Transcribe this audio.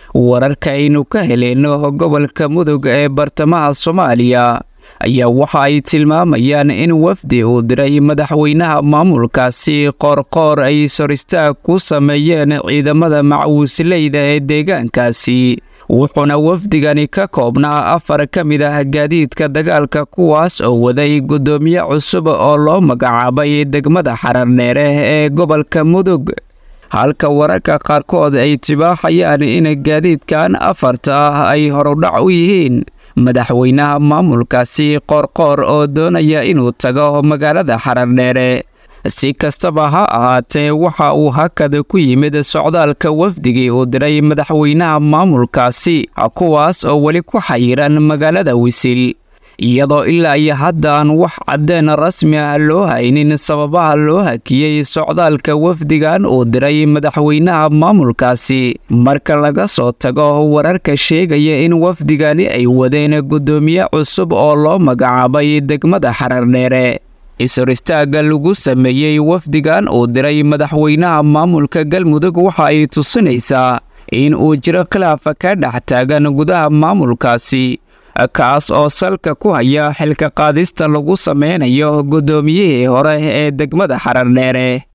wararka aynu ka heleyno gobolka Mudug ee bartamaha Soomaaliya ayaa waxa ay tilmaamayaan in wafdi uu diray madaxweynaha maamulkaasi Qoorqoor ay soristaag ku sameeyeen ciidamada macawisleyda ee deegaankaasi wuxuuna wafdigani ka koobnaa 4 ka mid ah gaadiidka dagaalka kuwaas oo waday gudoomiye cusub oo loo magacaabay degmada Xararneere ee gobolka Mudug halka wararka qaarkood ay tibaaxayaan in gaadiidkan 4 ay horudhac u yihiin madaxweynaha maamulkaasi Qoorqoor oo doonaya inuu tago magaalada Xararneere si kastaba ha ahaatee waxa uu hakad ku yimid socdaalka wafdigii uu diray madaxweynaha maamulkaasi kuwaas oo weli ku xayiran magaalada Wisil iyadoo ilaa iyo hadda aan wax cadeen rasmi ah loo haynin sababaha loo hakiyay socdaalka wafdigan uu diray madaxweynaha maamulkaasi marka laga soo tago wararka sheegaya in wafdigani ay wadeen gudoomiye cusub oo loo magacaabay degmada Xararneere isoristaaga lagu sameeyay wafdigan uu diray madaxweynaha maamulka Galmudug waxa ay tusinaysaa in uu jiro khilaaf ka dhex taagan gudaha maamulkaasi kaas oo salka ku haya xilka qaadista lagu sameynayo gudoomiyihii hore ee degmada Xararneere